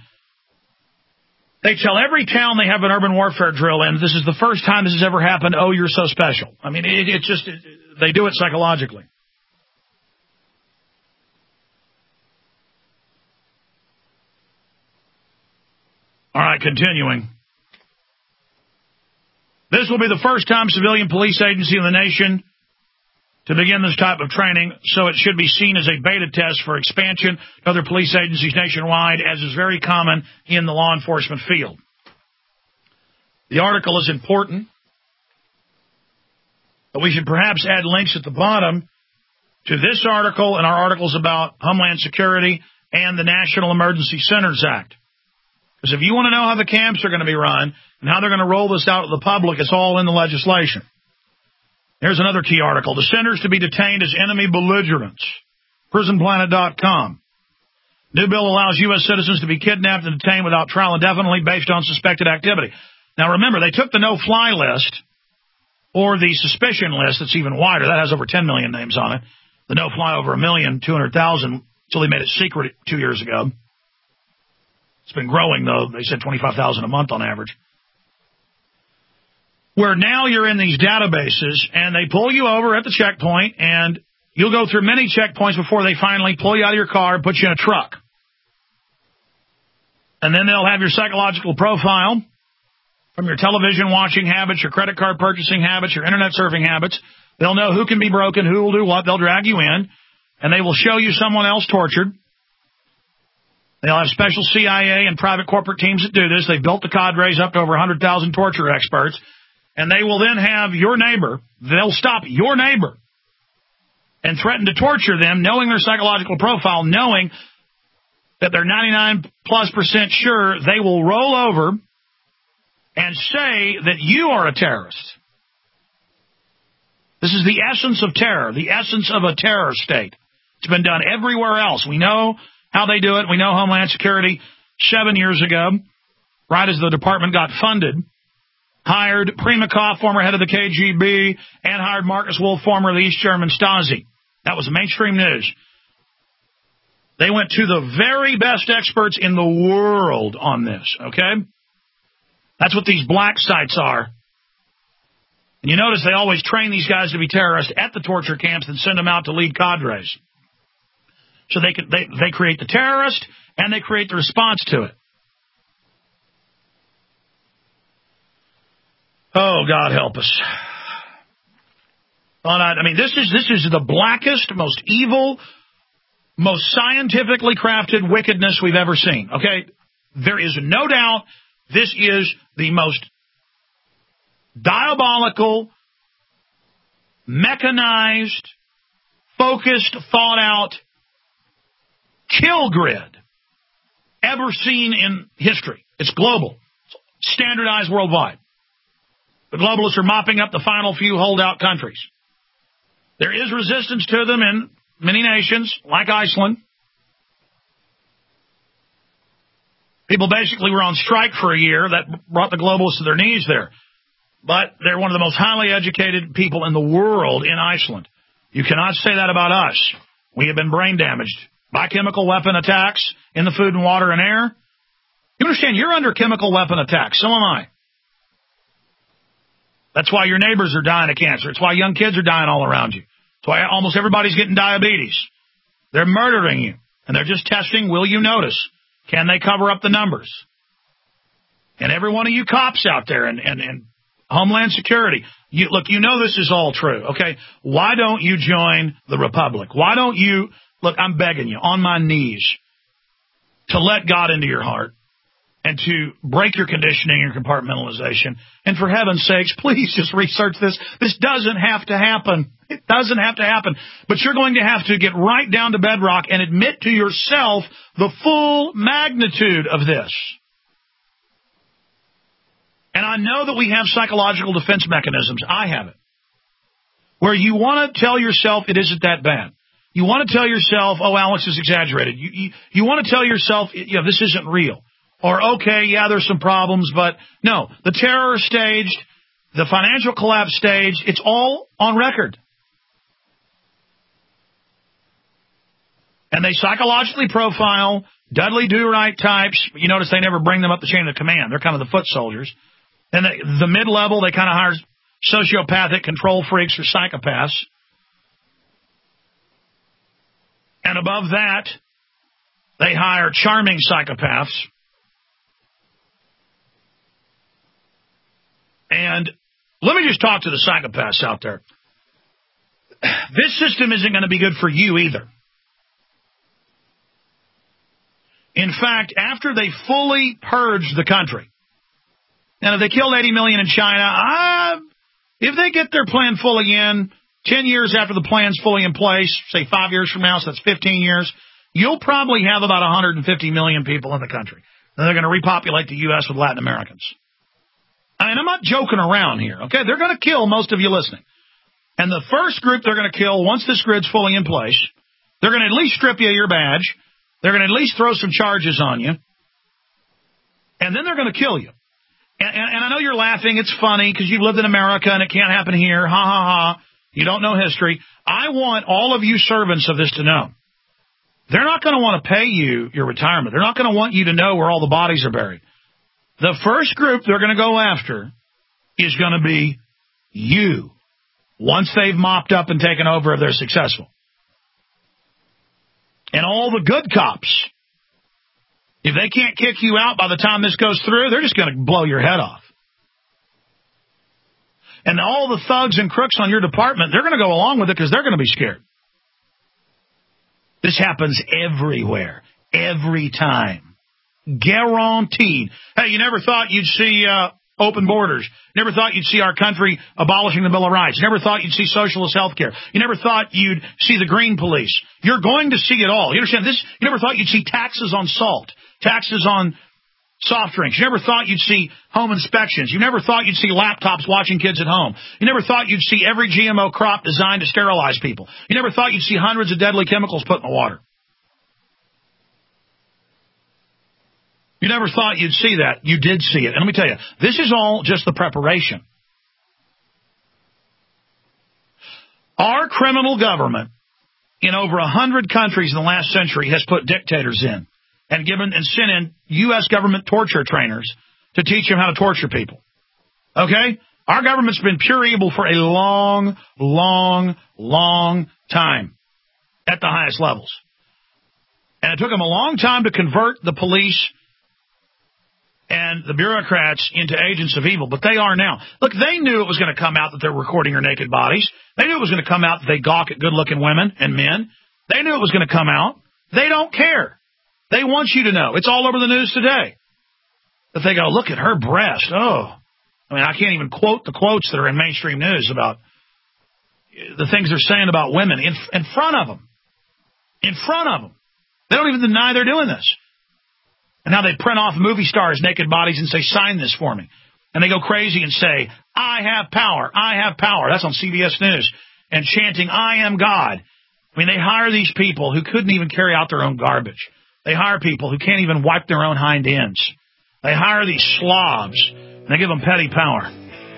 they tell every town they have an urban warfare drill in, this is the first time this has ever happened, oh, you're so special. I mean, they do it psychologically. All right, continuing. This will be the first time civilian police agency in the nation to begin this type of training, so it should be seen as a beta test for expansion to other police agencies nationwide, as is very common in the law enforcement field. The article is important, but we should perhaps add links at the bottom to this article and our articles about Homeland Security and the National Emergency Centers Act. Because if you want to know how the camps are going to be run and how they're going to roll this out to the public, it's all in the legislation. Here's another key article. The centers to be detained as enemy belligerents. PrisonPlanet.com. New bill allows U.S. citizens to be kidnapped and detained without trial indefinitely based on suspected activity. Now, remember, they took the no-fly list, or the suspicion list that's even wider. That has over 10 million names on it. The no-fly over 1,200,000 until they made it secret 2 years ago. It's been growing, though. They said 25,000 a month on average. Where now you're in these databases, and they pull you over at the checkpoint, and you'll go through many checkpoints before they finally pull you out of your car and put you in a truck. And then they'll have your psychological profile from your television watching habits, your credit card purchasing habits, your internet surfing habits. They'll know who can be broken, who will do what. They'll drag you in, and they will show you someone else tortured. They'll have special CIA and private corporate teams that do this. They've built the cadres up to over 100,000 torture experts. And they will then have your neighbor, they'll stop your neighbor and threaten to torture them, knowing their psychological profile, knowing that they're 99+% sure they will roll over and say that you are a terrorist. This is the essence of terror, the essence of a terror state. It's been done everywhere else. We know how they do it. We know Homeland Security 7 years ago, right as the department got funded, hired Primakov, former head of the KGB, and hired Marcus Wolf, former of the East German Stasi. That was mainstream news. They went to the very best experts in the world on this, okay? That's what these black sites are. And you notice they always train these guys to be terrorists at the torture camps and send them out to lead cadres. So they create the terrorist, and they create the response to it. Oh, God help us. I mean, this is the blackest, most evil, most scientifically crafted wickedness we've ever seen. Okay? There is no doubt this is the most diabolical, mechanized, focused, thought-out kill grid ever seen in history. It's global. It's standardized worldwide. The globalists are mopping up the final few holdout countries. There is resistance to them in many nations, like Iceland. People basically were on strike for a year. That brought the globalists to their knees there. But they're one of the most highly educated people in the world in Iceland. You cannot say that about us. We have been brain damaged by chemical weapon attacks in the food and water and air. You understand, you're under chemical weapon attack. So am I. That's why your neighbors are dying of cancer. It's why young kids are dying all around you. It's why almost everybody's getting diabetes. They're murdering you. And they're just testing, will you notice? Can they cover up the numbers? And every one of you cops out there and Homeland Security, look, you know this is all true, okay? Why don't you join the Republic? Why don't you, look, I'm begging you on my knees to let God into your heart and to break your conditioning and compartmentalization. And for heaven's sakes, please just research this. This doesn't have to happen. It doesn't have to happen. But you're going to have to get right down to bedrock and admit to yourself the full magnitude of this. And I know that we have psychological defense mechanisms. I have it. Where you want to tell yourself it isn't that bad. You want to tell yourself, oh, Alex is exaggerated. You want to tell yourself, this isn't real. Or, okay, yeah, there's some problems, but no. The terror staged, the financial collapse staged, it's all on record. And they psychologically profile Dudley Do-Right types. You notice they never bring them up the chain of command. They're kind of the foot soldiers. And the mid-level, they kind of hire sociopathic control freaks or psychopaths. And above that, they hire charming psychopaths. And let me just talk to the psychopaths out there. This system isn't going to be good for you either. In fact, after they fully purge the country, and if they killed 80 million in China, if they get their plan fully in, 10 years after the plan's fully in place, say 5 years from now, so that's 15 years, you'll probably have about 150 million people in the country. And they're going to repopulate the U.S. with Latin Americans. I mean, I'm not joking around here, okay? They're going to kill most of you listening. And the first group they're going to kill, once this grid's fully in place, they're going to at least strip you of your badge. They're going to at least throw some charges on you. And then they're going to kill you. And I know you're laughing. It's funny because you've lived in America and it can't happen here. Ha, ha, ha. You don't know history. I want all of you servants of this to know. They're not going to want to pay you your retirement. They're not going to want you to know where all the bodies are buried. The first group they're going to go after is going to be you. Once they've mopped up and taken over, if they're successful. And all the good cops, if they can't kick you out by the time this goes through, they're just going to blow your head off. And all the thugs and crooks on your department, they're going to go along with it because they're going to be scared. This happens everywhere, every time. Guaranteed. Hey, you never thought you'd see open borders. You never thought you'd see our country abolishing the Bill of Rights. You never thought you'd see socialist health care. You never thought you'd see the green police. You're going to see it all. You understand this? You never thought you'd see taxes on salt, taxes on soft drinks. You never thought you'd see home inspections. You never thought you'd see laptops watching kids at home. You never thought you'd see every GMO crop designed to sterilize people. You never thought you'd see hundreds of deadly chemicals put in the water. You never thought you'd see that. You did see it. And let me tell you, this is all just the preparation. Our criminal government in over 100 countries in the last century has put dictators in and sent in U.S. government torture trainers to teach them how to torture people. Okay? Our government's been pure evil for a long, long, long time at the highest levels. And it took them a long time to convert the police and the bureaucrats into agents of evil, but they are now. Look, they knew it was going to come out that they're recording your naked bodies. They knew it was going to come out that they gawk at good-looking women and men. They knew it was going to come out. They don't care. They want you to know. It's all over the news today. that they go, look at her breast. Oh. I mean, I can't even quote the quotes that are in mainstream news about the things they're saying about women in front of them. In front of them. They don't even deny they're doing this. And now they print off movie stars' naked bodies and say, sign this for me. And they go crazy and say, I have power, I have power. That's on CBS News. And chanting, I am God. I mean, they hire these people who couldn't even carry out their own garbage. They hire people who can't even wipe their own hind ends. They hire these slobs, and they give them petty power.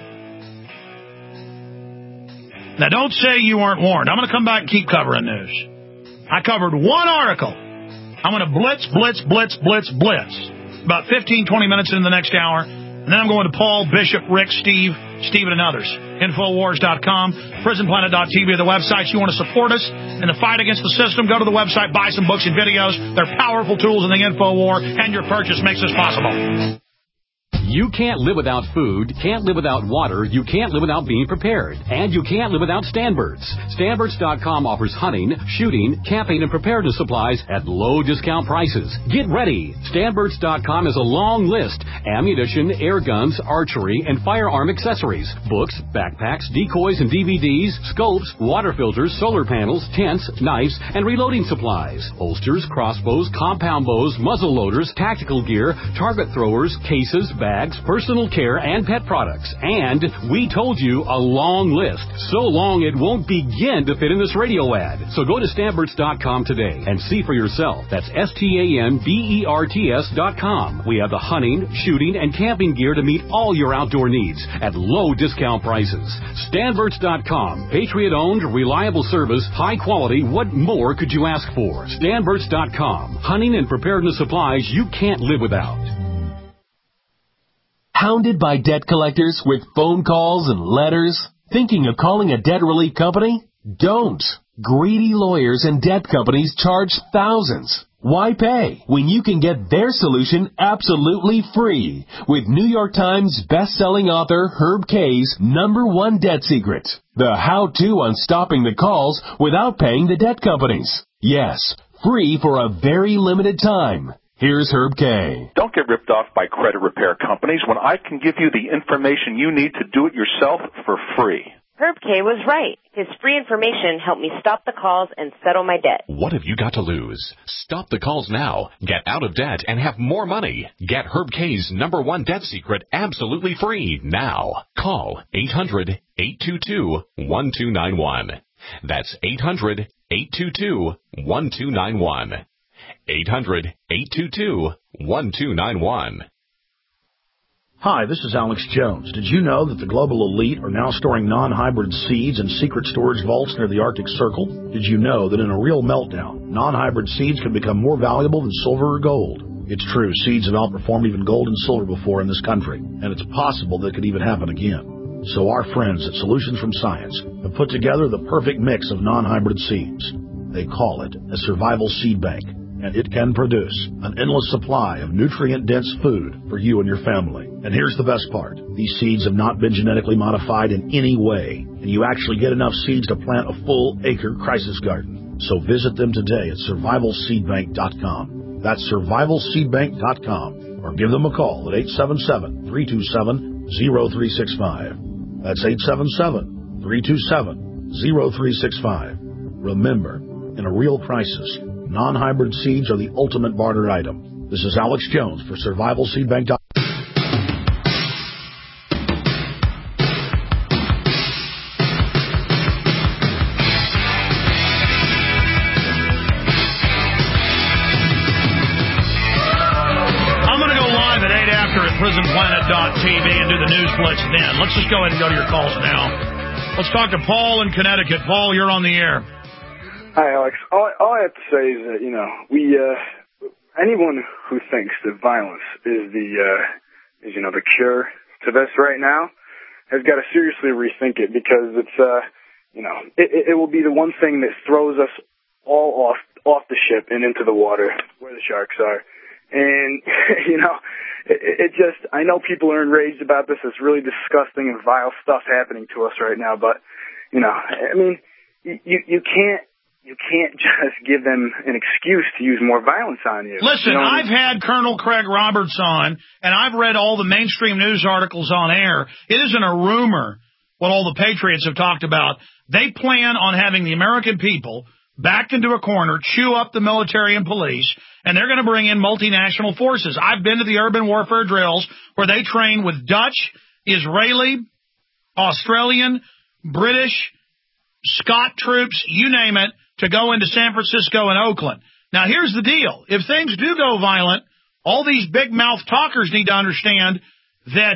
Now, don't say you weren't warned. I'm going to come back and keep covering news. I covered one article. I'm going to blitz. About 15, 20 minutes in the next hour. And then I'm going to Paul, Bishop, Rick, Steve, Stephen, and others. Infowars.com, prisonplanet.tv are the websites. You want to support us in the fight against the system, go to the website, buy some books and videos. They're powerful tools in the InfoWar, and your purchase makes this possible. You can't live without food, can't live without water, you can't live without being prepared, and you can't live without Stanbirds. Stanbirds.com offers hunting, shooting, camping, and preparedness supplies at low discount prices. Get ready. Stanbirds.com has a long list: ammunition, air guns, archery, and firearm accessories, books, backpacks, decoys and DVDs, scopes, water filters, solar panels, tents, knives, and reloading supplies, holsters, crossbows, compound bows, muzzle loaders, tactical gear, target throwers, cases, bags, personal care, and pet products. And we told you a long list. So long it won't begin to fit in this radio ad. So go to Stanbirds.com today and see for yourself. That's STANBERTS.com. We have the hunting, shooting, and camping gear to meet all your outdoor needs at low discount prices. Stanbirds.com. Patriot-owned, reliable service, high quality. What more could you ask for? Stanbirds.com. Hunting and preparedness supplies you can't live without. Hounded by debt collectors with phone calls and letters? Thinking of calling a debt relief company? Don't. Greedy lawyers and debt companies charge thousands. Why pay when you can get their solution absolutely free with New York Times best-selling author Herb Kay's #1 debt secret, the how-to on stopping the calls without paying the debt companies. Yes, free for a very limited time. Here's Herb Kay. Don't get ripped off by credit repair companies when I can give you the information you need to do it yourself for free. Herb Kay was right. His free information helped me stop the calls and settle my debt. What have you got to lose? Stop the calls now. Get out of debt and have more money. Get Herb Kay's #1 debt secret absolutely free now. Call 800-822-1291. That's 800-822-1291. 800-822-1291. Hi, this is Alex Jones. Did you know that the global elite are now storing non-hybrid seeds in secret storage vaults near the Arctic Circle? Did you know that in a real meltdown, non-hybrid seeds can become more valuable than silver or gold? It's true, seeds have outperformed even gold and silver before in this country, and it's possible that it could even happen again. So our friends at Solutions from Science have put together the perfect mix of non-hybrid seeds. They call it a survival seed bank, and it can produce an endless supply of nutrient-dense food for you and your family. And here's the best part. These seeds have not been genetically modified in any way, and you actually get enough seeds to plant a full-acre crisis garden. So visit them today at survivalseedbank.com. That's survivalseedbank.com, or give them a call at 877-327-0365. That's 877-327-0365. Remember, in a real crisis, non-hybrid seeds are the ultimate barter item. This is Alex Jones for survivalseedbank.com. prisonplanet.tv and do the news blitz then. Let's just go ahead and go to your calls now. Let's talk to Paul in Connecticut. Paul, you're on the air. Hi, Alex. All I have to say is that, anyone who thinks that violence is the cure to this right now has got to seriously rethink it, because it's, it will be the one thing that throws us all off the ship and into the water where the sharks are. And, it just, I know people are enraged about this. It's really disgusting and vile stuff happening to us right now. But, you can't you can't just give them an excuse to use more violence on you. Listen, you know I've had Colonel Craig Roberts on, and I've read all the mainstream news articles on air. It isn't a rumor what all the patriots have talked about. They plan on having the American people backed into a corner, chew up the military and police, and they're going to bring in multinational forces. I've been to the urban warfare drills where they train with Dutch, Israeli, Australian, British, Scot troops, you name it, to go into San Francisco and Oakland. Now, here's the deal. If things do go violent, all these big-mouth talkers need to understand that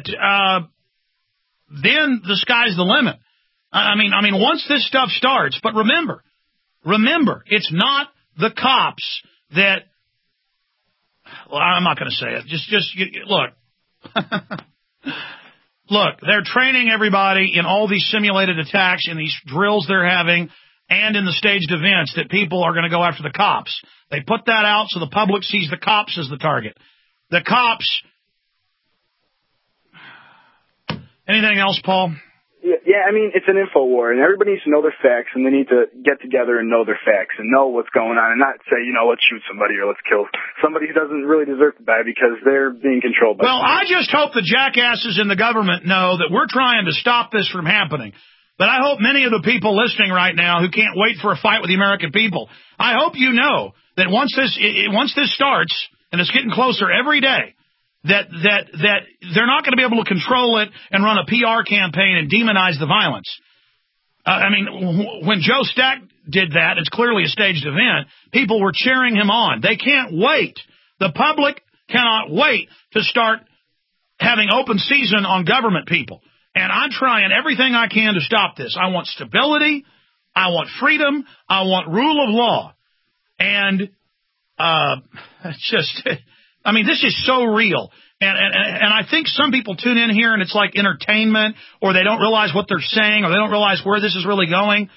then the sky's the limit. I mean, once this stuff starts, but remember, it's not the cops that, well, I'm not going to say it. Look. Look, they're training everybody in all these simulated attacks in these drills they're having and in the staged events that people are going to go after the cops. They put that out so the public sees the cops as the target. The cops. Anything else, Paul? Yeah, I mean, it's an info war, and everybody needs to know their facts, and they need to get together and know their facts and know what's going on and not say, let's shoot somebody or let's kill somebody who doesn't really deserve to die because they're being controlled by somebody. I just hope the jackasses in the government know that we're trying to stop this from happening. But I hope many of the people listening right now who can't wait for a fight with the American people, I hope you know that once this starts, and it's getting closer every day, that they're not going to be able to control it and run a PR campaign and demonize the violence. I mean, when Joe Stack did that, it's clearly a staged event, people were cheering him on. They can't wait. The public cannot wait to start having open season on government people. And I'm trying everything I can to stop this. I want stability. I want freedom. I want rule of law. And it's just... I mean, this is so real. And I think some people tune in here and it's like entertainment, or they don't realize what they're saying, or they don't realize where this is really going.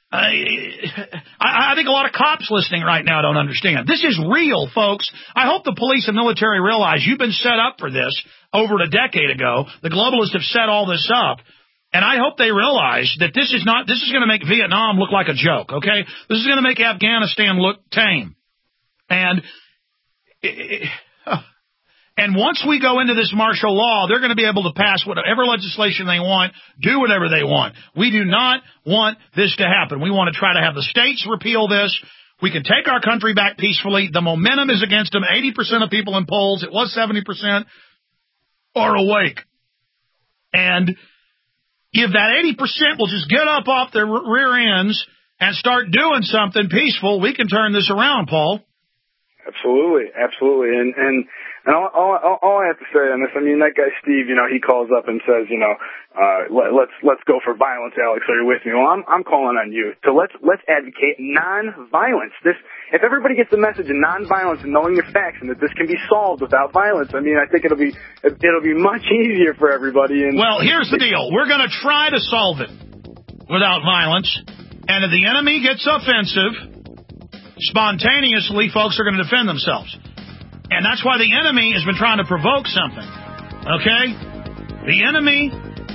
I think a lot of cops listening right now don't understand. This is real, folks. I hope the police and military realize you've been set up for this over a decade ago. The globalists have set all this up. And I hope they realize that this is going to make Vietnam look like a joke, okay? This is going to make Afghanistan look tame. And once we go into this martial law, they're going to be able to pass whatever legislation they want, do whatever they want. We do not want this to happen. We want to try to have the states repeal this. We can take our country back peacefully. The momentum is against them. 80% of people in polls, it was 70%, are awake. And if that 80% will just get up off their rear ends and start doing something peaceful, we can turn this around, Paul. Absolutely. And all I have to say on this, I mean, that guy Steve, he calls up and says, let's go for violence, Alex. Are you with me? Well, I'm calling on you to let's advocate non-violence. If everybody gets the message of non-violence and knowing the facts and that this can be solved without violence, I mean, I think it'll be much easier for everybody. Well, here's the deal: we're going to try to solve it without violence, and if the enemy gets offensive, spontaneously, folks are going to defend themselves. And that's why the enemy has been trying to provoke something. Okay? The enemy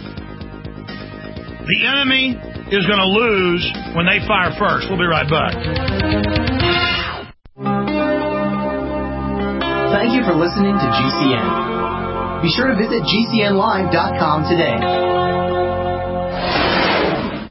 is going to lose when they fire first. We'll be right back. Thank you for listening to GCN. Be sure to visit GCNlive.com today.